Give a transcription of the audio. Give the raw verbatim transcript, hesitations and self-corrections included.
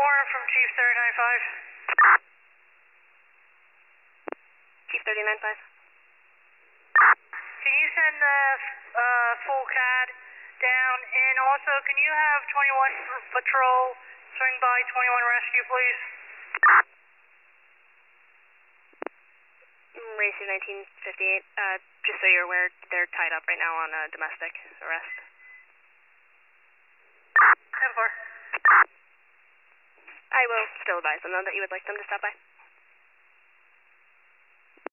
Warren from Chief thirty-nine five. Chief thirty-nine five. Can you send the uh, full C A D down? And also, can you have twenty-one Patrol swing by twenty-one Rescue, please? Racer nineteen fifty-eight, uh, just so you're aware, they're tied up right now on a domestic arrest. ten four. I will still advise them, though, that you would like them to stop by.